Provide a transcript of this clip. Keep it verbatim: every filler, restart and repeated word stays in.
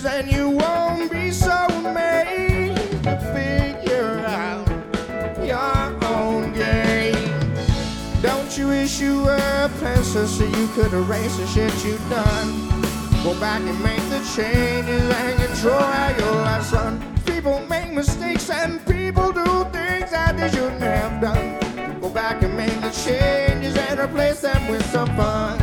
changes and you won't be so amazed to figure out your own game. Don't you wish you were a pencil so you could erase the shit you've done? Go back and make the changes and control out your lesson. People make mistakes and people do things that they shouldn't have done. Go back and make the changes and replace them with some fun.